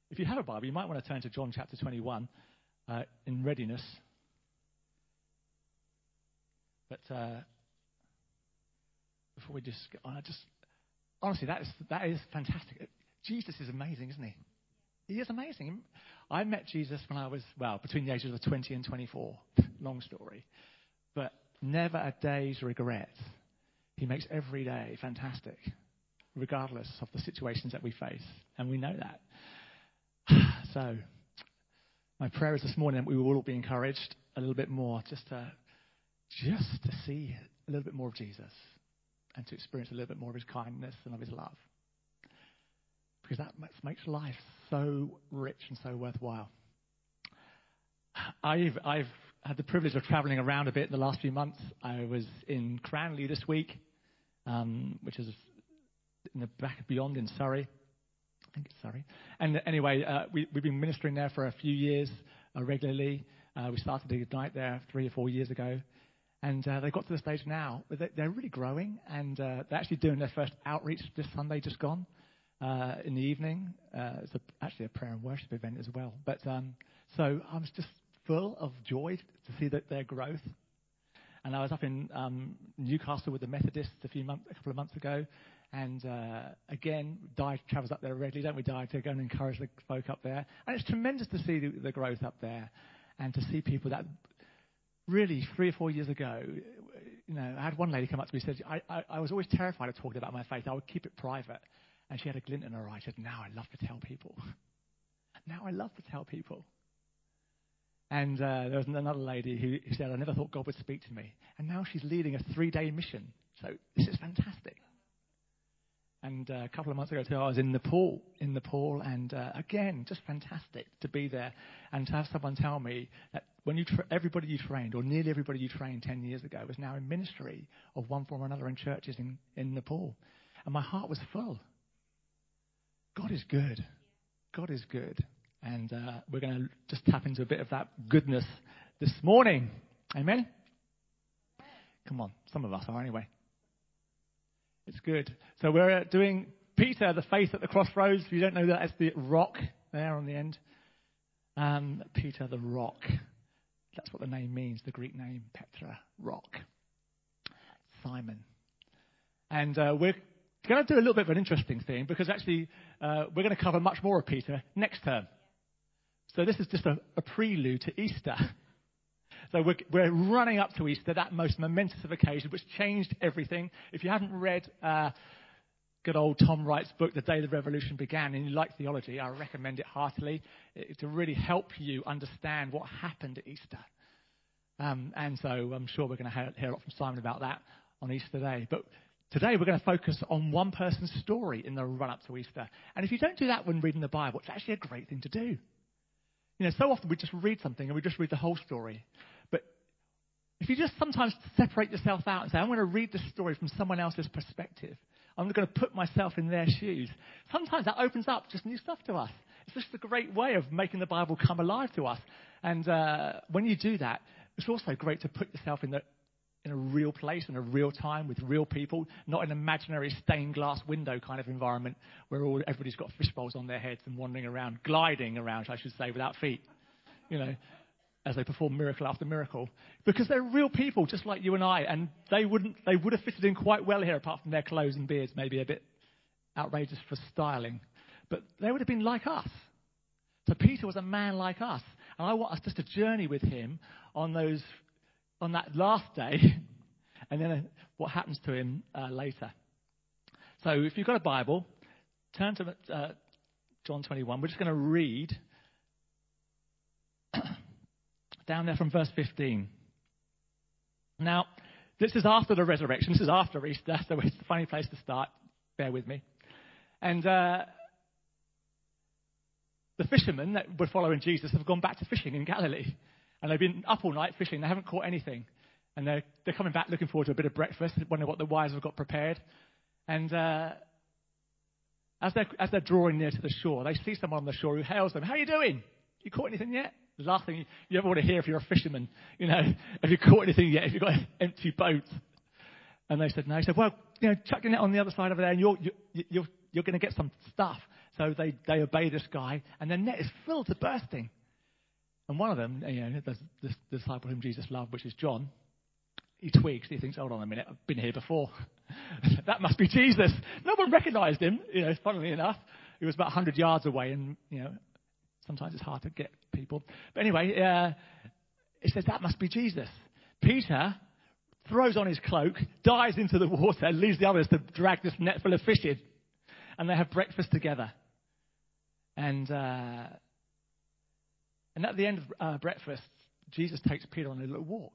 if you have a Bible, you might want to turn to John chapter 21 in readiness. But before we just get on, honestly, that is fantastic. Jesus is amazing, isn't he? He is amazing. I met Jesus when I was, between the ages of 20 and 24. Long story. But never a day's regret. He makes every day fantastic, regardless of the situations that we face. And we know that. So, my prayer is this morning that we will all be encouraged a little bit more just to see a little bit more of Jesus and to experience a little bit more of his kindness and of his love. Because that makes life so rich and so worthwhile. I've had the privilege of travelling around a bit in the last few months. I was in Cranleigh this week, which is in the back of Beyond in Surrey. I think it's Surrey. And anyway, we've been ministering there for a few years regularly. We started Ignite there 3 or 4 years ago. And they've got to the stage now where they're really growing. And they're actually doing their first outreach this Sunday just gone in the evening. It's actually a prayer and worship event as well. But so I was just full of joy to see their growth. And I was up in Newcastle with the Methodists a couple of months ago. And again, Di travels up there regularly, don't we, Di, to go and encourage the folk up there. And it's tremendous to see the growth up there and to see people that really 3 or 4 years ago, I had one lady come up to me and said, I was always terrified of talking about my faith. I would keep it private. And she had a glint in her eye. She said, now I love to tell people. Now I love to tell people. And there was another lady who said, I never thought God would speak to me. And now she's leading a 3-day mission. So this is fantastic. And a couple of months ago, too, I was in Nepal, and again, just fantastic to be there and to have someone tell me that when everybody you trained, or nearly everybody you trained 10 years ago, was now in ministry of one form or another in churches in Nepal. And my heart was full. God is good. God is good. And we're going to just tap into a bit of that goodness this morning. Amen? Come on, some of us are anyway. It's good. So we're doing Peter, the faith at the crossroads. If you don't know that, it's the rock there on the end. Peter, the rock. That's what the name means, the Greek name, Petra, rock. Simon. And we're going to do a little bit of an interesting thing because actually we're going to cover much more of Peter next term. So this is just a prelude to Easter. So we're running up to Easter, that most momentous of occasion, which changed everything. If you haven't read good old Tom Wright's book, The Day the Revolution Began, and you like theology, I recommend it heartily to really help you understand what happened at Easter. And so I'm sure we're going to hear a lot from Simon about that on Easter Day. But today we're going to focus on one person's story in the run-up to Easter. And if you don't do that when reading the Bible, it's actually a great thing to do. So often we just read something and we just read the whole story. But if you just sometimes separate yourself out and say, I'm going to read this story from someone else's perspective, I'm going to put myself in their shoes, sometimes that opens up just new stuff to us. It's just a great way of making the Bible come alive to us. And when you do that, it's also great to put yourself in a real place, in a real time, with real people, not an imaginary stained glass window kind of environment where everybody's got fish bowls on their heads and wandering around, gliding around, I should say, without feet, as they perform miracle after miracle. Because they're real people just like you and I, and they would have fitted in quite well here, apart from their clothes and beards, maybe a bit outrageous for styling. But they would have been like us. So Peter was a man like us. And I want us just to journey with him on that last day, and then what happens to him later. So if you've got a Bible, turn to John 21. We're just going to read down there from verse 15. Now, this is after the resurrection. This is after Easter, so it's a funny place to start. Bear with me. And the fishermen that were following Jesus have gone back to fishing in Galilee. And they've been up all night fishing. They haven't caught anything. And they're coming back looking forward to a bit of breakfast, wondering what the wives have got prepared. And as they're drawing near to the shore, they see someone on the shore who hails them. How are you doing? You caught anything yet? The last thing you ever want to hear if you're a fisherman, have you caught anything yet? Have you got an empty boat? And they said, no. He said, well, chuck your net on the other side over there and you're going to get some stuff. So they obey this guy, and their net is filled to bursting. And one of them, the disciple whom Jesus loved, which is John, he twigs. He thinks, hold on a minute, I've been here before. That must be Jesus. No one recognized him, funnily enough. He was about 100 yards away, and, sometimes it's hard to get people. But anyway, it says that must be Jesus. Peter throws on his cloak, dives into the water, and leaves the others to drag this net full of fish in. And they have breakfast together. And at the end of breakfast, Jesus takes Peter on a little walk.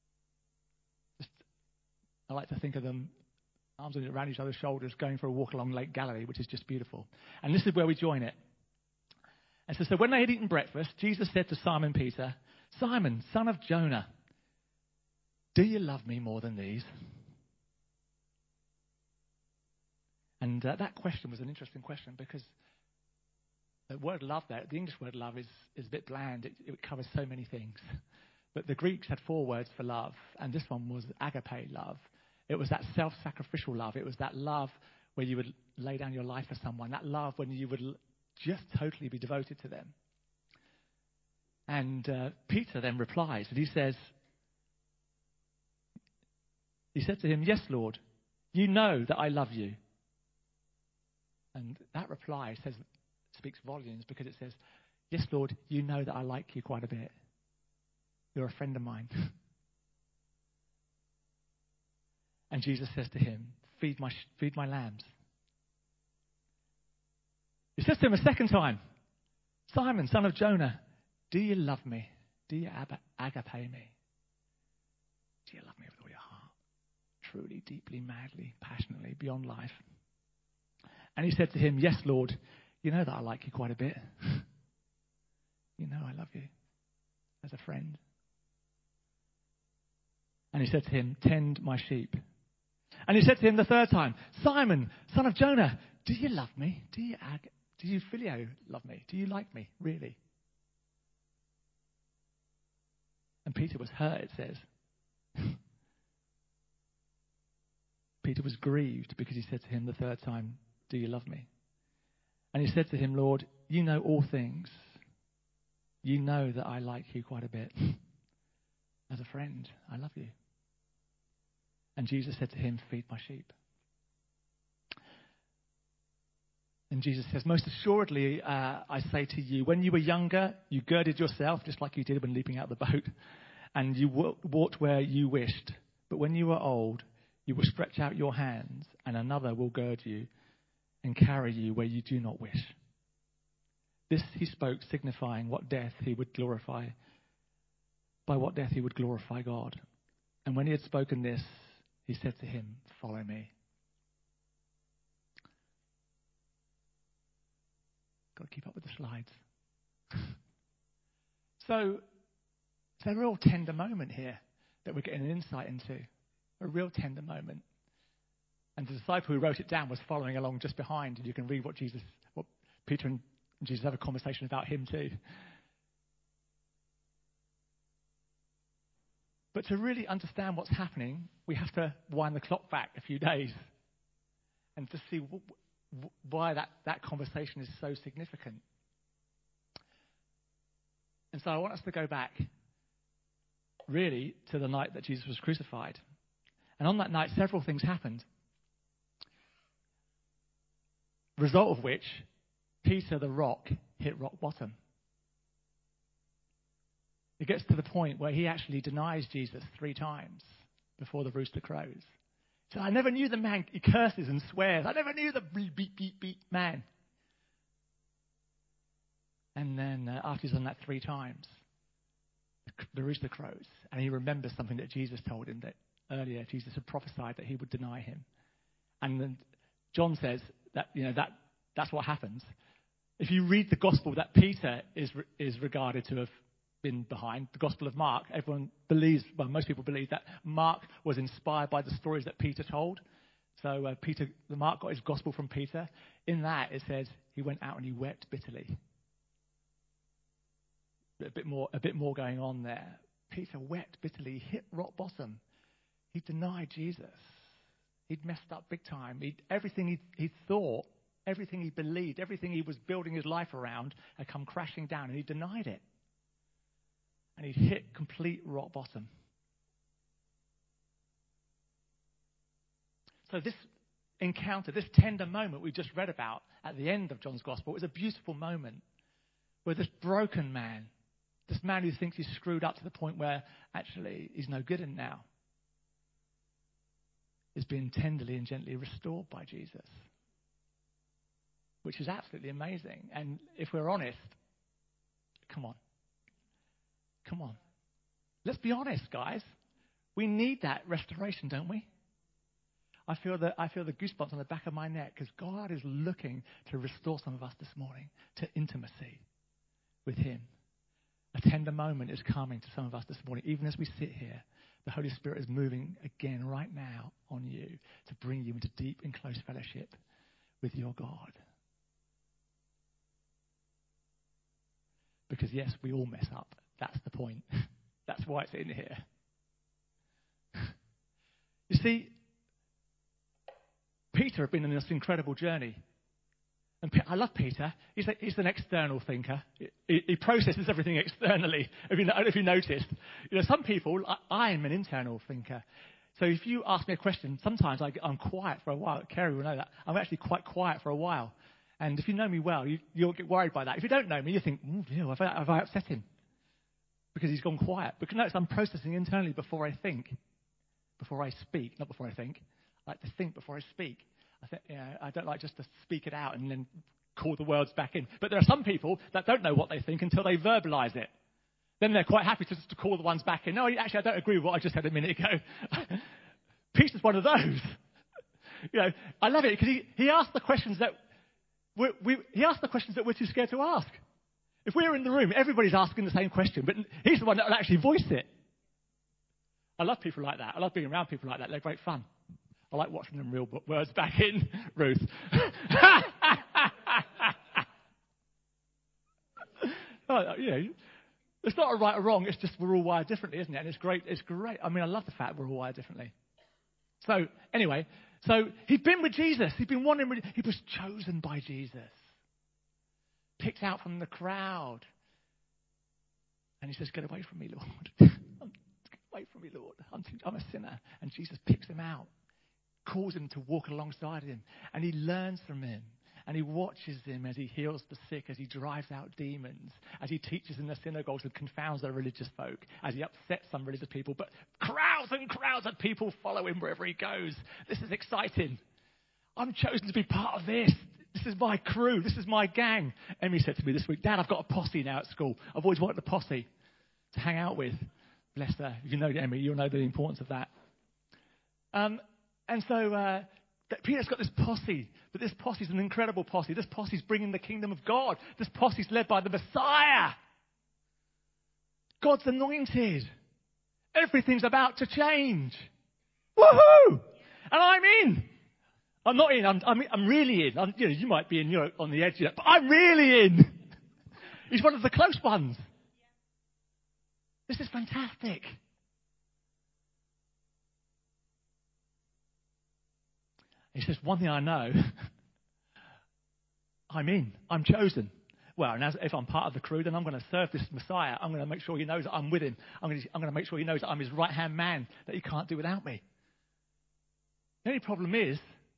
I like to think of them, arms around each other's shoulders, going for a walk along Lake Galilee, which is just beautiful. And this is where we join it. And so when they had eaten breakfast, Jesus said to Simon Peter, Simon, son of Jonah, do you love me more than these? And that question was an interesting question because the word love there, the English word love is a bit bland. It covers so many things. But the Greeks had 4 words for love, and this one was agape love. It was that self-sacrificial love. It was that love where you would lay down your life for someone, that love when you would just totally be devoted to them. And Peter then replies, and he said to him, yes, Lord, you know that I love you. And that reply speaks volumes because it says, yes, Lord, you know that I like you quite a bit. You're a friend of mine. And Jesus says to him, feed my lambs. He says to him a second time, Simon, son of Jonah, do you love me? Do you agape me? Do you love me with all your heart? Truly, deeply, madly, passionately, beyond life. And he said to him, yes, Lord, you know that I like you quite a bit. You know I love you as a friend. And he said to him, tend my sheep. And he said to him the third time, Simon, son of Jonah, do you love me? Do you phileo love me? Do you like me, really? And Peter was hurt, it says. Peter was grieved because he said to him the third time, do you love me? And he said to him, Lord, you know all things. You know that I like you quite a bit. As a friend, I love you. And Jesus said to him, feed my sheep. And Jesus says, most assuredly, I say to you, when you were younger, you girded yourself, just like you did when leaping out the boat, and you walked where you wished. But when you are old, you will stretch out your hands, and another will gird you and carry you where you do not wish. This he spoke, signifying what death he would glorify, by what death he would glorify God. And when he had spoken this, he said to him, follow me. Got to keep up with the slides. So, it's a real tender moment here that we're getting an insight into. A real tender moment. And the disciple who wrote it down was following along just behind, and you can read what Peter and Jesus have a conversation about him too. But to really understand what's happening, we have to wind the clock back a few days and to see why that conversation is so significant. And so I want us to go back really to the night that Jesus was crucified. And on that night, several things happened. Result of which, Peter the rock hit rock bottom. It gets to the point where he actually denies Jesus 3 times before the rooster crows. So I never knew the man. He curses and swears. I never knew the beep man. And then after he's done that 3 times, the rooster crows. And he remembers something that Jesus told him that earlier Jesus had prophesied that he would deny him. And then John says that that's what happens. If you read the gospel that Peter is regarded to have been behind, the Gospel of Mark, most people believe that Mark was inspired by the stories that Peter told. So Mark got his gospel from Peter. In that it says he went out and he wept bitterly. A bit more going on there. Peter wept bitterly, hit rock bottom. He denied Jesus. He'd messed up big time. Everything he thought Everything he believed, everything he was building his life around had come crashing down, and he denied it. And he'd hit complete rock bottom. So this encounter, this tender moment we just read about at the end of John's Gospel, is a beautiful moment where this broken man, this man who thinks he's screwed up to the point where actually he's no good in now, is being tenderly and gently restored by Jesus, which is absolutely amazing. And if we're honest, come on. Let's be honest, guys. We need that restoration, don't we? I feel the goosebumps on the back of my neck because God is looking to restore some of us this morning to intimacy with him. A tender moment is coming to some of us this morning. Even as we sit here, the Holy Spirit is moving again right now on you to bring you into deep and close fellowship with your God. Because yes, we all mess up. That's the point. That's why it's in here. You see, Peter had been on this incredible journey. And I love Peter. He's an external thinker. He processes everything externally. If you noticed, some people, I am an internal thinker. So if you ask me a question, sometimes I'm quiet for a while. Kerry will know that. I'm actually quite quiet for a while. And if you know me well, you'll get worried by that. If you don't know me, you think, oh dear, have I upset him? Because he's gone quiet. But notice I'm processing internally before I think, before I speak. Not before I think. I like to think before I speak. I don't like just to speak it out and then call the words back in. But there are some people that don't know what they think until they verbalize it. Then they're quite happy just to call the ones back in. No, actually, I don't agree with what I just said a minute ago. Peter's one of those. I love it because he asked the questions that we're too scared to ask. If we're in the room, everybody's asking the same question, but he's the one that will actually voice it. I love people like that. I love being around people like that. They're great fun. I like watching them reel words back in, Ruth. It's not a right or wrong. It's just we're all wired differently, isn't it? And it's great. It's great. I mean, I love the fact we're all wired differently. So anyway, he'd been with Jesus. He was chosen by Jesus, picked out from the crowd, and he says, "Get away from me, Lord. Get away from me, Lord. I'm a sinner." And Jesus picks him out, calls him to walk alongside him, and he learns from him, and he watches him as he heals the sick, as he drives out demons, as he teaches in the synagogues and confounds the religious folk, as he upsets some religious people, but crowds and crowds of people follow him wherever he goes. This is exciting. I'm chosen to be part of this. This is my crew. This is my gang. Emmy said to me this week, "Dad, I've got a posse now at school. I've always wanted a posse to hang out with." Bless her. If you know Emmy, you'll know the importance of that. And so Peter's got this posse, but this posse's an incredible posse. This posse's bringing the kingdom of God. This posse's led by the Messiah. God's anointed. Everything's about to change. Woohoo! And I'm in. I'm not in. I'm really in. You might be in. You're on the edge, but I'm really in. He's one of the close ones. This is fantastic. He says, one thing I know, I'm in. I'm chosen. Well, and if I'm part of the crew, then I'm going to serve this Messiah. I'm going to make sure he knows that I'm with him. I'm going to make sure he knows that I'm his right-hand man, that he can't do without me. The only problem is,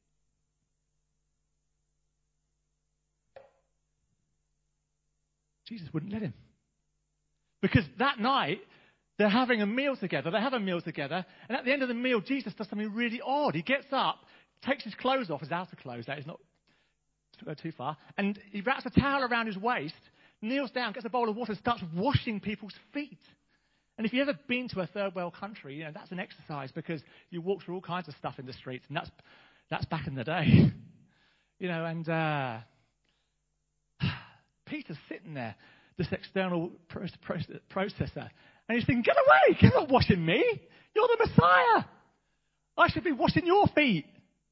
Jesus wouldn't let him. Because that night, they're having a meal together. They have a meal together. And at the end of the meal, Jesus does something really odd. He gets up, takes his clothes off, his outer clothes, that is not to go too far, and he wraps a towel around his waist, kneels down, gets a bowl of water, and starts washing people's feet. And if you've ever been to a third world country, that's an exercise because you walk through all kinds of stuff in the streets, and that's back in the day. And Peter's sitting there, this external processor, and he's thinking, "Get away! You're not washing me. You're the Messiah. I should be washing your feet."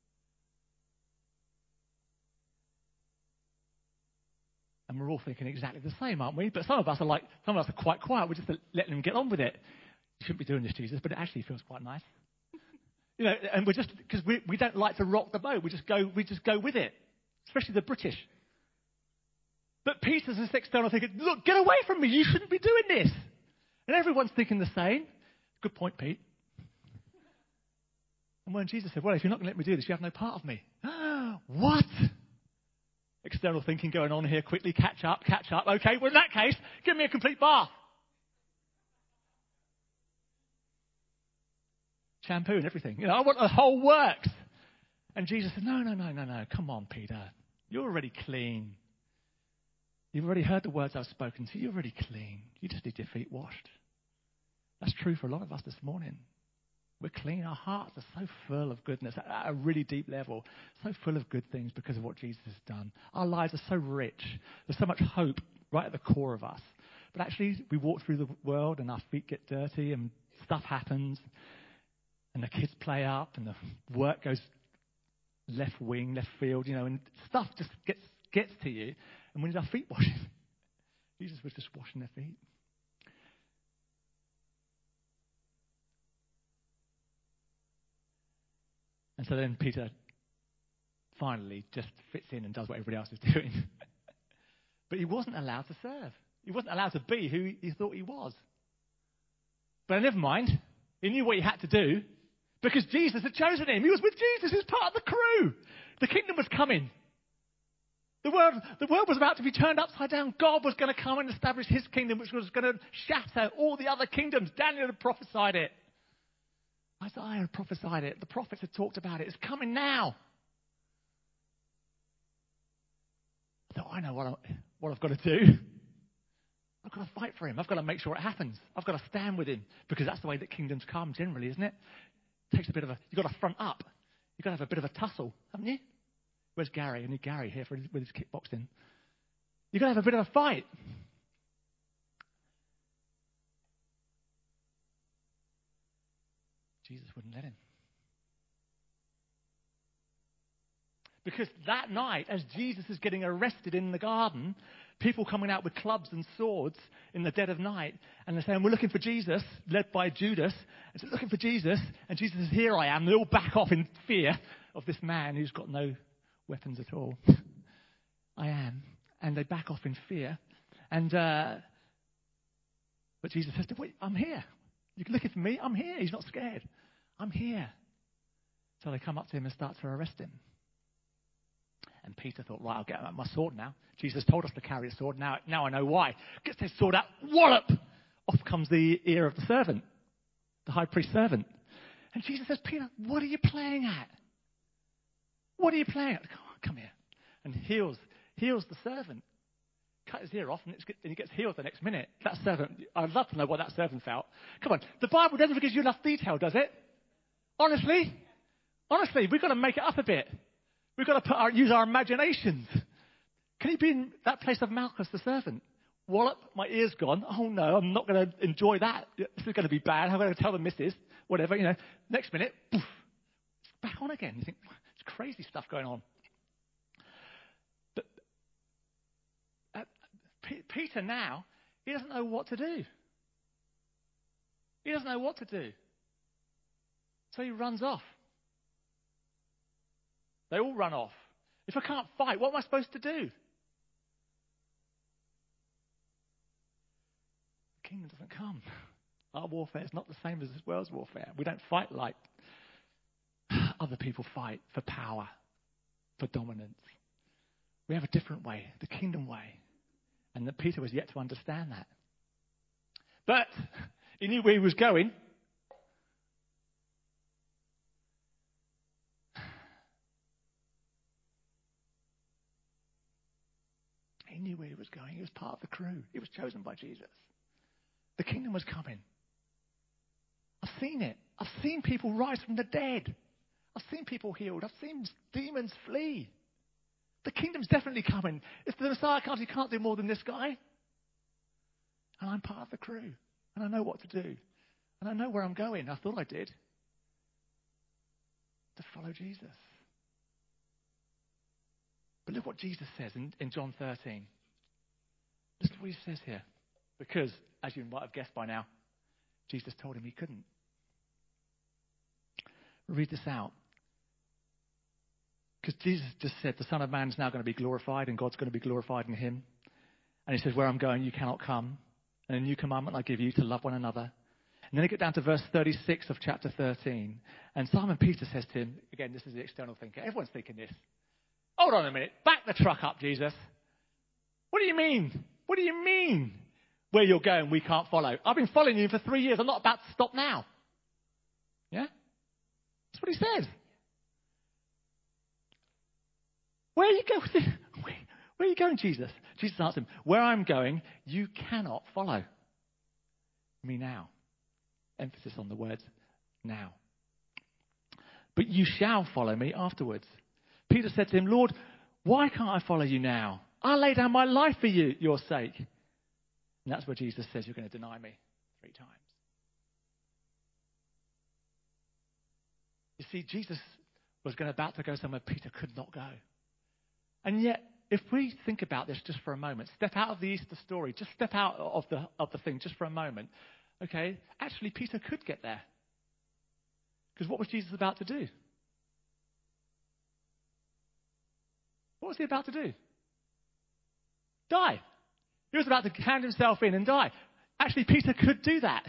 And we're all thinking exactly the same, aren't we? But some of us are quite quiet. We're just letting them get on with it. You shouldn't be doing this, Jesus, but it actually feels quite nice. And we're just, because we don't like to rock the boat. We just go with it. especially the British. But Peter's this external thinking, look, get away from me. You shouldn't be doing this. And everyone's thinking the same. Good point, Pete. And when Jesus said, well, if you're not going to let me do this, you have no part of me. What? External thinking going on here. Quickly, catch up. Okay, well, in that case, give me a complete bath. Shampoo and everything. You know, I want the whole works. And Jesus said, no. Come on, Peter. You're already clean. You've already heard the words I've spoken to you. You're already clean. You just need your feet washed. That's true for a lot of us this morning. We're clean. Our hearts are so full of goodness at a really deep level, so full of good things because of what Jesus has done. Our lives are so rich. There's so much hope right at the core of us. But actually, we walk through the world and our feet get dirty and stuff happens and the kids play up and the work goes left wing, left field, you know, and stuff just gets to you. And we need our feet washing. Jesus was just washing their feet. And so then Peter finally just fits in and does what everybody else is doing. But he wasn't allowed to serve. He wasn't allowed to be who he thought he was. But never mind. He knew what he had to do because Jesus had chosen him. He was with Jesus. He was part of the crew. The kingdom was coming. The world was about to be turned upside down. God was going to come and establish his kingdom, which was going to shatter all the other kingdoms. Daniel had prophesied it. Isaiah had prophesied it. The prophets had talked about it. It's coming now. I thought, I know what I've got to do. I've got to fight for him. I've got to make sure it happens. I've got to stand with him because that's the way that kingdoms come generally, isn't it? It takes a bit of you've got to front up. You've got to have a bit of a tussle, haven't you? Where's Gary? I need Gary here with his kickboxing. You've got to have a bit of a fight. Jesus wouldn't let him. Because that night, as Jesus is getting arrested in the garden, people coming out with clubs and swords in the dead of night, and they're saying, we're looking for Jesus, led by Judas. And so looking for Jesus, and Jesus says, here I am. They all back off in fear of this man who's got no weapons at all. I am. And they back off in fear. And but Jesus says, wait, I'm here. You're looking for me? I'm here. He's not scared. I'm here. So they come up to him and start to arrest him. And Peter thought, right, I'll get out my sword now. Jesus told us to carry a sword. Now I know why. Gets his sword out, wallop! Off comes the ear of the servant, the high priest's servant. And Jesus says, Peter, what are you playing at? What are you playing at? Come here. And heals the servant. Cut his ear off and he gets healed the next minute. That servant, I'd love to know what that servant felt. Come on, the Bible never gives you enough detail, does it? Honestly, we've got to make it up a bit. We've got to use our imaginations. Can he be in that place of Malchus, the servant? Wallop, my ear's gone. Oh no, I'm not going to enjoy that. This is going to be bad. I'm going to tell the missus, whatever, you know. Next minute, poof, it's back on again. You think, it's crazy stuff going on. But Peter now, he doesn't know what to do. He doesn't know what to do. So he runs off. They all run off. If I can't fight, what am I supposed to do? The kingdom doesn't come. Our warfare is not the same as this world's warfare. We don't fight like other people fight for power, for dominance. We have a different way, the kingdom way. And that Peter was yet to understand that. But he knew where he was going. He knew where he was going. He was part of the crew. He was chosen by Jesus. The kingdom was coming. I've seen it. I've seen people rise from the dead. I've seen people healed. I've seen demons flee. The kingdom's definitely coming. If the Messiah comes, he can't do more than this guy. And I'm part of the crew. And I know what to do. And I know where I'm going. I thought I did. To follow Jesus. But look what Jesus says in John 13. Listen to what he says here. Because, as you might have guessed by now, Jesus told him he couldn't. Read this out. Because Jesus just said the Son of Man is now going to be glorified and God's going to be glorified in him. And he says, where I'm going, you cannot come. And a new commandment I give you, to love one another. And then I get down to verse 36 of chapter 13. And Simon Peter says to him, again, this is the external thinker. Everyone's thinking this. Hold on a minute. Back the truck up, Jesus. What do you mean? What do you mean? Where you're going, we can't follow. I've been following you for 3 years. I'm not about to stop now. Yeah? That's what he said. Where are you going? Where are you going, Jesus? Jesus answered him, where I'm going, you cannot follow me now. Emphasis on the words now. But you shall follow me afterwards. Peter said to him, Lord, why can't I follow you now? I'll lay down my life for you, your sake. And that's where Jesus says, you're going to deny me 3 times. You see, Jesus was about to go somewhere Peter could not go. And yet, if we think about this just for a moment, step out of the Easter story, just step out of the thing just for a moment, okay, actually Peter could get there. Because what was Jesus about to do? What was he about to do? Die. He was about to hand himself in and die. Actually, Peter could do that.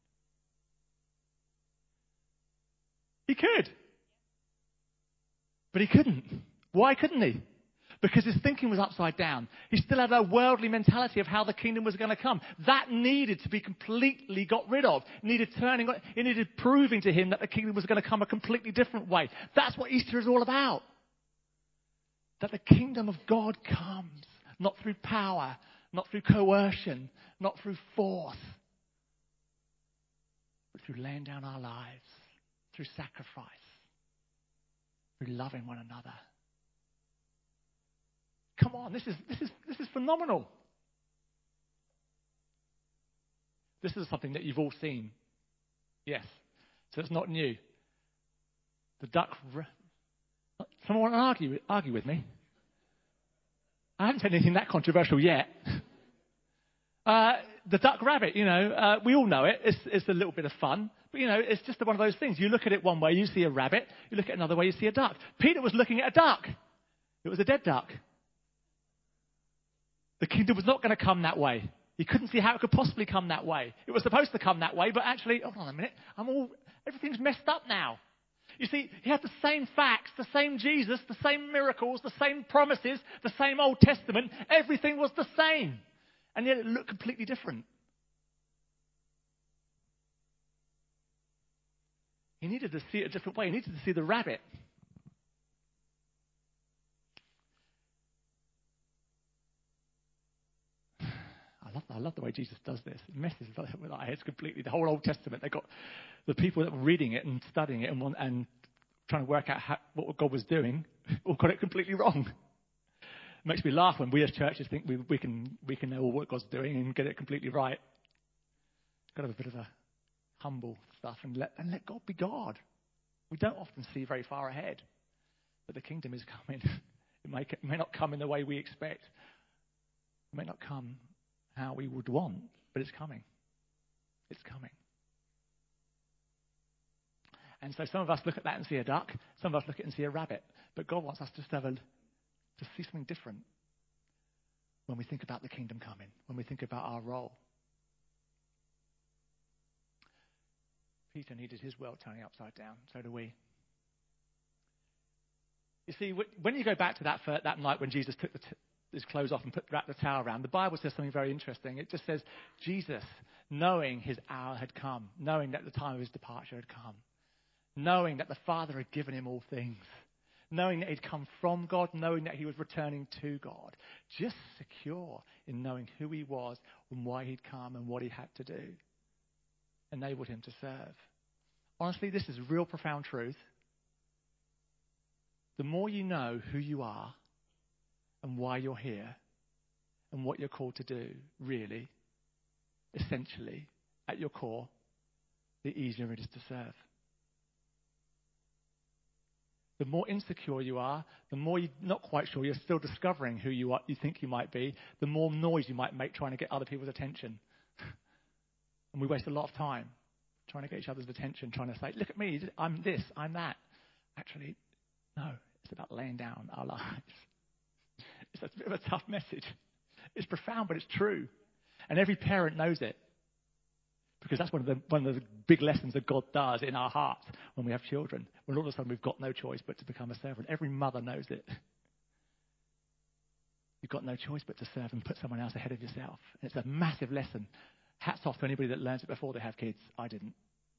He could. But he couldn't. Why couldn't he? Because his thinking was upside down. He still had a worldly mentality of how the kingdom was going to come. That needed to be completely got rid of. It needed proving to him that the kingdom was going to come a completely different way. That's what Easter is all about. That the kingdom of God comes, not through power, not through coercion, not through force, but through laying down our lives, through sacrifice, through loving one another. Come on, this is phenomenal. This is something that you've all seen. Yes. So it's not new. The duck. Someone want to argue with me? I haven't said anything that controversial yet. The duck rabbit, we all know it. It's a little bit of fun. But, it's just one of those things. You look at it one way, you see a rabbit. You look at another way, you see a duck. Peter was looking at a duck. It was a dead duck. The kingdom was not going to come that way. He couldn't see how it could possibly come that way. It was supposed to come that way, but actually, hold on a minute, everything's messed up now. You see, he had the same facts, the same Jesus, the same miracles, the same promises, the same Old Testament. Everything was the same. And yet it looked completely different. He needed to see it a different way. He needed to see the rabbit. I love the way Jesus does this. It messes with our heads completely. The whole Old Testament, they got the people that were reading it and studying it and trying to work out what God was doing, all got it completely wrong. It makes me laugh when we as churches think we can know what God's doing and get it completely right. Got to have a bit of a humble stuff and let God be God. We don't often see very far ahead, but the kingdom is coming. It may not come in the way we expect. It may not come how we would want, but it's coming. It's coming. And so some of us look at that and see a duck. Some of us look at it and see a rabbit. But God wants us to see something different when we think about the kingdom coming, when we think about our role. Peter needed his world turning upside down. So do we. You see, when you go back to that night when Jesus took his clothes off and wrapped the towel around, the Bible says something very interesting. It just says, Jesus, knowing his hour had come, knowing that the time of his departure had come, knowing that the Father had given him all things, knowing that he'd come from God, knowing that he was returning to God, just secure in knowing who he was and why he'd come and what he had to do, enabled him to serve. Honestly, this is real profound truth. The more you know who you are and why you're here and what you're called to do, really, essentially, at your core, the easier it is to serve. The more insecure you are, the more you're not quite sure, you're still discovering who you think you might be, the more noise you might make trying to get other people's attention. And we waste a lot of time trying to get each other's attention, trying to say, look at me, I'm this, I'm that. Actually, no, It's about laying down our lives. It's a bit of a tough message. It's profound, but it's true. And every parent knows it. Because that's one of the big lessons that God does in our hearts when we have children. When all of a sudden we've got no choice but to become a servant. Every mother knows it. You've got no choice but to serve and put someone else ahead of yourself. And it's a massive lesson. Hats off to anybody that learns it before they have kids. I didn't.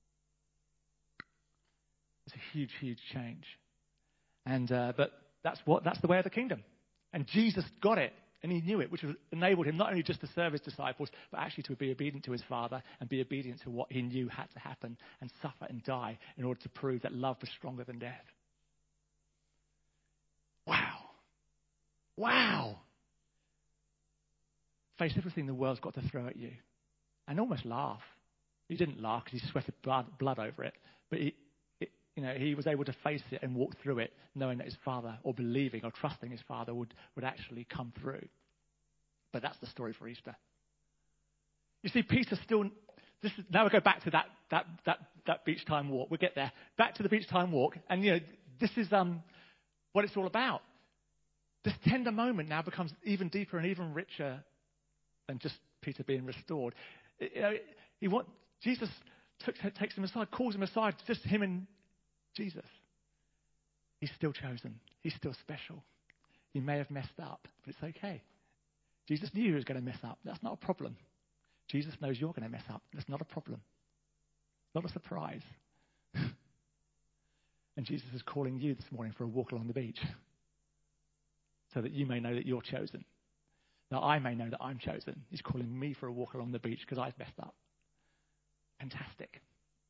It's a huge, huge change. And but that's the way of the kingdom. And Jesus got it. And he knew it, which enabled him not only just to serve his disciples, but actually to be obedient to his Father and be obedient to what he knew had to happen and suffer and die in order to prove that love was stronger than death. Wow. Wow. Face everything the world's got to throw at you and almost laugh. He didn't laugh because he sweated blood over it, but he was able to face it and walk through it, knowing that his Father, or believing or trusting his Father, would actually come through. But that's the story for Easter. You see, Peter still. Now we go back to that beach time walk. We'll get there. Back to the beach time walk, and this is what it's all about. This tender moment now becomes even deeper and even richer than just Peter being restored. Jesus takes him aside, calls him aside, just him and Jesus. He's still chosen. He's still special. He may have messed up, but it's okay. Jesus knew he was going to mess up. That's not a problem. Jesus knows you're going to mess up. That's not a problem. Not a surprise. And Jesus is calling you this morning for a walk along the beach so that you may know that you're chosen. Now, I may know that I'm chosen. He's calling me for a walk along the beach because I've messed up. Fantastic.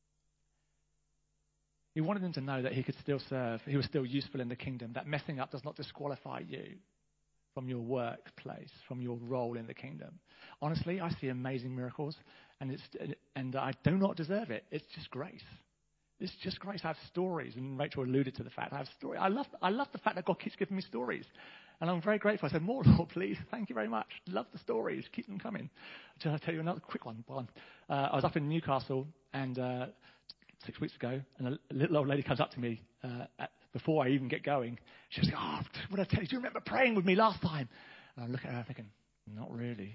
He wanted them to know that he could still serve. He was still useful in the kingdom. That messing up does not disqualify you from your workplace, from your role in the kingdom. Honestly, I see amazing miracles, and I do not deserve it. It's just grace. It's just grace. I have stories, and Rachel alluded to the fact I have stories. I love the fact that God keeps giving me stories, and I'm very grateful. I said, more, Lord, please. Thank you very much. Love the stories. Keep them coming. I'll tell you another quick one. I was up in Newcastle, and 6 weeks ago, and a little old lady comes up to me before I even get going. She says, what I tell you, do you remember praying with me last time? And I look at her thinking, not really.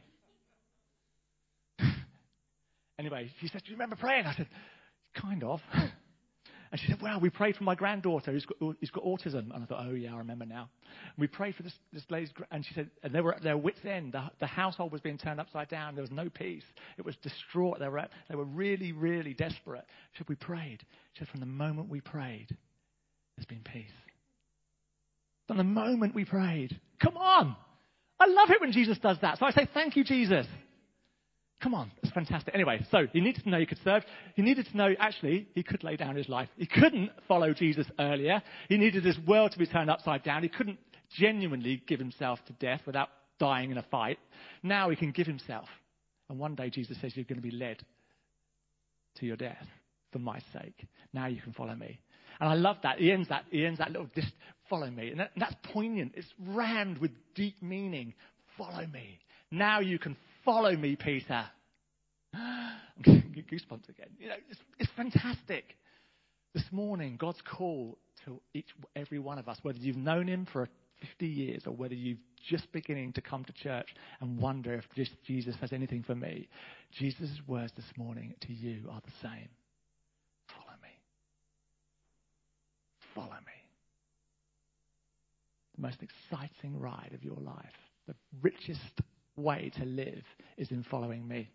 Anyway, she said, do you remember praying? I said, kind of. And she said, well, we prayed for my granddaughter who's got autism. And I thought, oh, yeah, I remember now. And we prayed for this lady's, and she said, and they were at their wits' end. The household was being turned upside down. There was no peace. It was distraught. They were really, really desperate. She said, we prayed. She said, from the moment we prayed, there's been peace. From the moment we prayed. Come on. I love it when Jesus does that. So I say, thank you, Jesus. Come on, it's fantastic. Anyway, so he needed to know he could serve. He needed to know, actually, he could lay down his life. He couldn't follow Jesus earlier. He needed his world to be turned upside down. He couldn't genuinely give himself to death without dying in a fight. Now he can give himself. And one day Jesus says, you're going to be led to your death for my sake. Now you can follow me. And I love that. He ends that little, just follow me. And that's poignant. It's rammed with deep meaning. Follow me. Now you can follow me, Peter. I'm getting goosebumps again. It's fantastic. This morning, God's call to every one of us, whether you've known him for 50 years or whether you're just beginning to come to church and wonder if Jesus has anything for me, Jesus' words this morning to you are the same. Follow me. Follow me. The most exciting ride of your life, the richest way to live is in following me.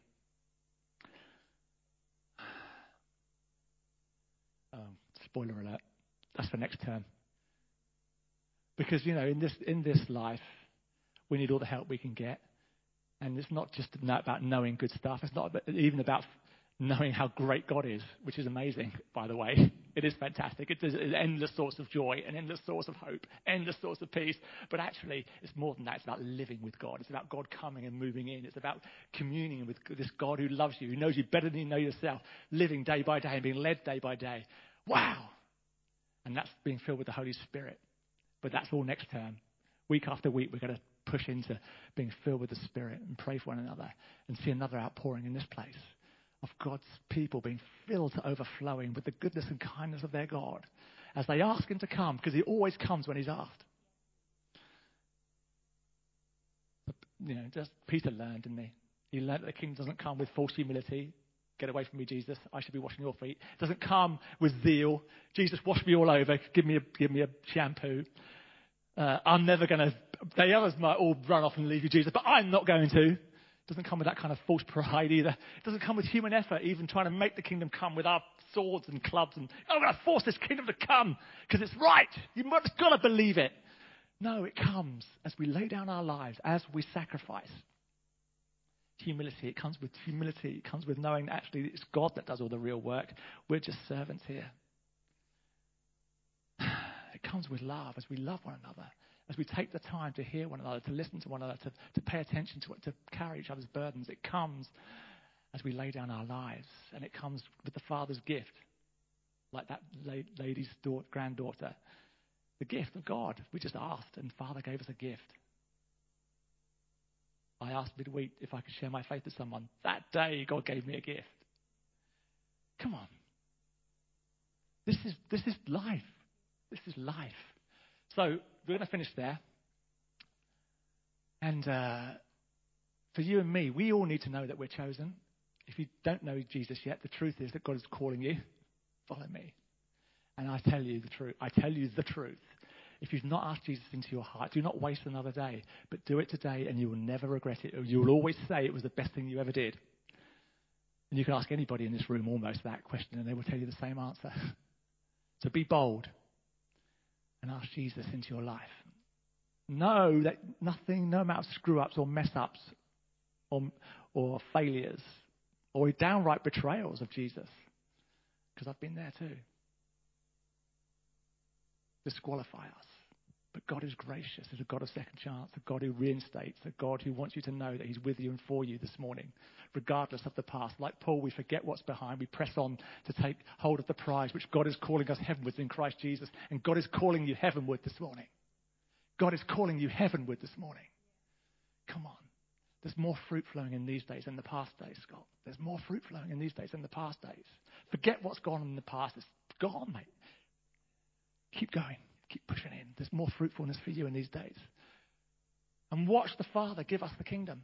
Spoiler alert. That's for next term. Because, in this life, we need all the help we can get. And it's not just about knowing good stuff. It's not even about knowing how great God is, which is amazing, by the way. It is fantastic. It's an endless source of joy, an endless source of hope, endless source of peace. But actually, it's more than that. It's about living with God. It's about God coming and moving in. It's about communing with this God who loves you, who knows you better than you know yourself, living day by day and being led day by day. Wow! And that's being filled with the Holy Spirit. But that's all next term. Week after week, we're going to push into being filled with the Spirit and pray for one another and see another outpouring in this place of God's people being filled to overflowing with the goodness and kindness of their God. as they ask him to come, because he always comes when he's asked. Just Peter learned, didn't he? He learned that the kingdom doesn't come with false humility. Get away from me, Jesus. I should be washing your feet. It doesn't come with zeal. Jesus, wash me all over. Give me a shampoo. I'm never going to. The others might all run off and leave you, Jesus, but I'm not going to. It doesn't come with that kind of false pride either. It doesn't come with human effort, even trying to make the kingdom come with our swords and clubs and, I'm going to force this kingdom to come because it's right. You've got to believe it. No, it comes as we lay down our lives, as we sacrifice. Humility. It comes with humility. It comes with knowing that actually it's God that does all the real work. We're just servants here. It comes with love as we love one another, as we take the time to hear one another, to listen to one another, to pay attention to it, to carry each other's burdens. It comes as we lay down our lives, and it comes with the Father's gift, like that lady's granddaughter. The gift of God. We just asked, and Father gave us a gift. I asked midweek if I could share my faith with someone. That day, God gave me a gift. Come on. This is life. This is life. So we're going to finish there. And for you and me, we all need to know that we're chosen. If you don't know Jesus yet, the truth is that God is calling you. Follow me. And I tell you the truth. I tell you the truth. If you've not asked Jesus into your heart, do not waste another day, but do it today and you will never regret it. You will always say it was the best thing you ever did. And you can ask anybody in this room almost that question and they will tell you the same answer. So be bold and ask Jesus into your life. Know that nothing, no amount of screw-ups or mess-ups or failures or downright betrayals of Jesus, because I've been there too, disqualify us. But God is gracious. He's a God of second chance, a God who reinstates, a God who wants you to know that he's with you and for you this morning, regardless of the past. Like Paul, we forget what's behind. We press on to take hold of the prize, which God is calling us heavenwards in Christ Jesus. And God is calling you heavenward this morning. God is calling you heavenward this morning. Come on. There's more fruit flowing in these days than the past days, Scott. There's more fruit flowing in these days than the past days. Forget what's gone in the past. It's gone, mate. Keep going. Keep pushing in. There's more fruitfulness for you in these days. And watch the Father give us the kingdom.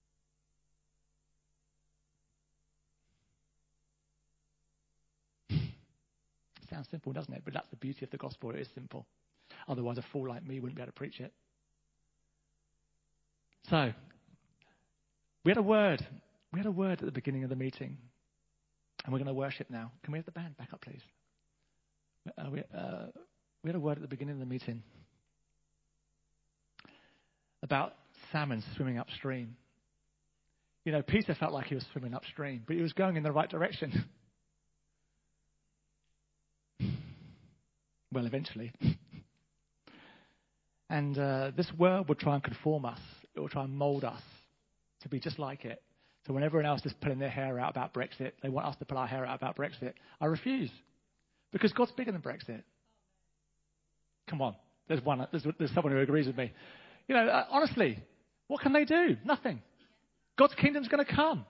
Sounds simple, doesn't it? But that's the beauty of the gospel. It is simple. Otherwise, a fool like me wouldn't be able to preach it. So, we had a word. We had a word at the beginning of the meeting. And we're going to worship now. Can we have the band back up, please? We had a word at the beginning of the meeting about salmon swimming upstream. You know, Peter felt like he was swimming upstream, but he was going in the right direction. Well, eventually. And this world will try and conform us. It will try and mold us to be just like it. So when everyone else is pulling their hair out about Brexit, they want us to pull our hair out about Brexit. I refuse. Because God's bigger than Brexit. Come on. There's someone who agrees with me. You know, honestly, what can they do? Nothing. God's kingdom's going to come.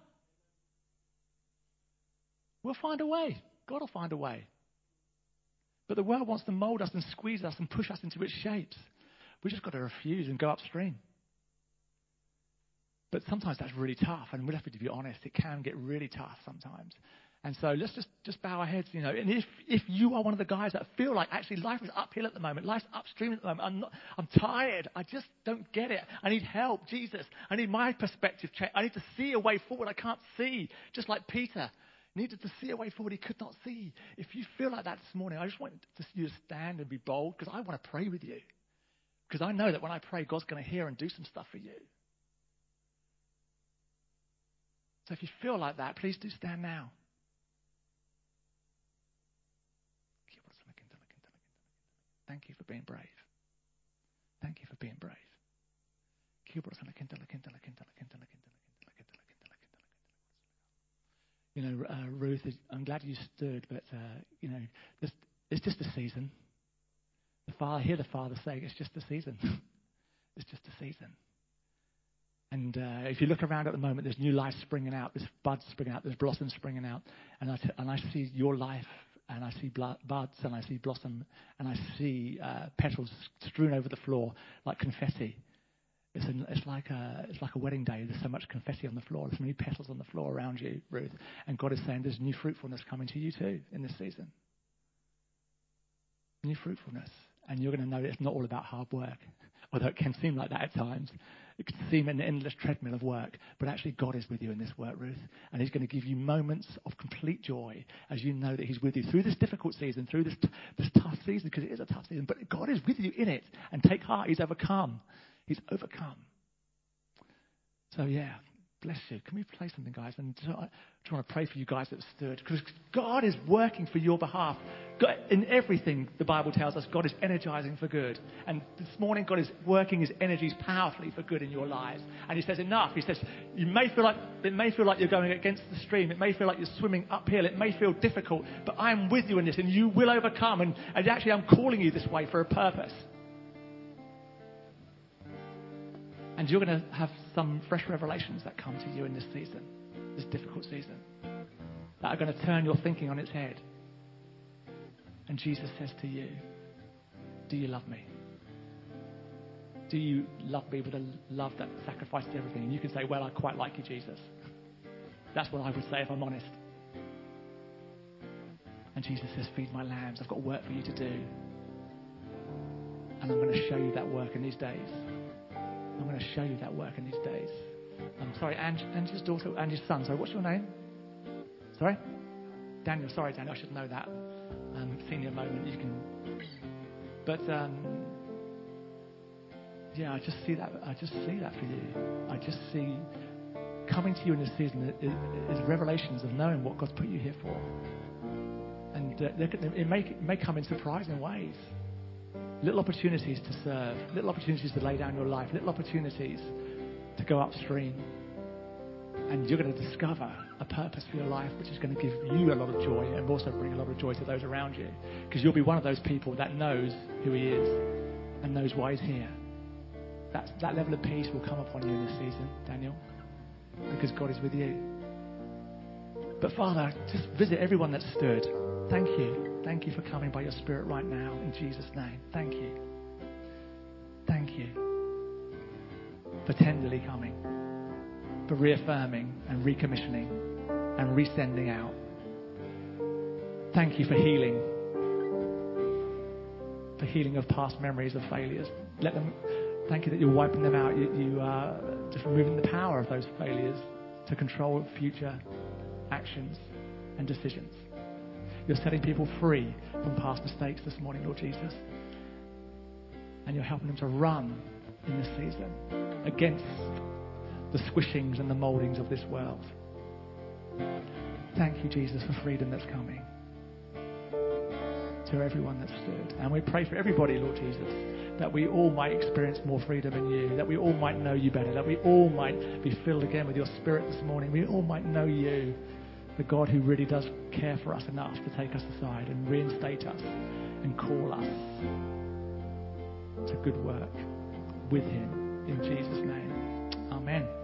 We'll find a way. God will find a way. But the world wants to mold us and squeeze us and push us into its shapes. We just got to refuse and go upstream. But sometimes that's really tough, and we'll have to be honest. It can get really tough sometimes. And so let's just bow our heads, you know. And if you are one of the guys that feel like actually life is uphill at the moment, life's upstream at the moment, I'm tired. I just don't get it. I need help, Jesus. I need my perspective change. I need to see a way forward. I can't see, just like Peter needed to see a way forward he could not see. If you feel like that this morning, I just want you to stand and be bold, because I want to pray with you. Because I know that when I pray, God's going to hear and do some stuff for you. So if you feel like that, please do stand now. Thank you for being brave. Thank you for being brave. You know, Ruth, I'm glad you stood, but, you know, it's just a season. I hear the Father saying it's just a season. It's just a season. And if you look around at the moment, there's new life springing out, there's buds springing out, there's blossoms springing out. And I see your life and I see buds, and I see blossom, and I see petals strewn over the floor like confetti. It's like a wedding day. There's so much confetti on the floor. There's many petals on the floor around you, Ruth. And God is saying there's new fruitfulness coming to you too in this season. New fruitfulness. And you're going to know it's not all about hard work, although it can seem like that at times. It can seem an endless treadmill of work, but actually God is with you in this work, Ruth. And he's going to give you moments of complete joy as you know that he's with you through this difficult season, through this tough season, because it is a tough season. But God is with you in it. And take heart, he's overcome. He's overcome. So, yeah, bless you. Can we play something, guys? And I just want to pray for you guys that have stood. Because God is working for your behalf. God, in everything, the Bible tells us, God is energizing for good. And this morning, God is working his energies powerfully for good in your lives. And he says, enough. He says, it may feel like you're going against the stream. It may feel like you're swimming uphill. It may feel difficult. But I'm with you in this, and you will overcome. And actually, I'm calling you this way for a purpose. And you're going to have some fresh revelations that come to you in this season, this difficult season, that are going to turn your thinking on its head. And Jesus says to you, do you love me? Do you love me with a love that sacrifices everything? And you can say, well, I quite like you, Jesus. That's what I would say if I'm honest. And Jesus says, feed my lambs. I've got work for you to do. And I'm going to show you that work in these days. I'm going to show you that work in these days. I'm sorry, Angie's daughter, Angie's son. Sorry, what's your name? Sorry? Daniel. Sorry, Daniel. I should know that. Senior moment. You can. But yeah, I just see that. I just see that for you. I just see coming to you in this season is revelations of knowing what God's put you here for, and it may come in surprising ways. Little opportunities to serve, little opportunities to lay down your life, little opportunities to go upstream. And you're going to discover a purpose for your life which is going to give you a lot of joy and also bring a lot of joy to those around you. Because you'll be one of those people that knows who he is and knows why he's here. That level of peace will come upon you in this season, Daniel, because God is with you. But Father, just visit everyone that stood. Thank you. Thank you for coming by your Spirit right now in Jesus' name. Thank you. Thank you for tenderly coming, for reaffirming and recommissioning and resending out. Thank you for healing of past memories of failures. Thank you that you're wiping them out. You are just removing the power of those failures to control future actions and decisions. You're setting people free from past mistakes this morning, Lord Jesus. And you're helping them to run in this season against the squishings and the moldings of this world. Thank you, Jesus, for freedom that's coming to everyone that stood. And we pray for everybody, Lord Jesus, that we all might experience more freedom in you, that we all might know you better, that we all might be filled again with your Spirit this morning. We all might know you, the God who really does care for us enough to take us aside and reinstate us and call us to good work with him. In Jesus' name, amen.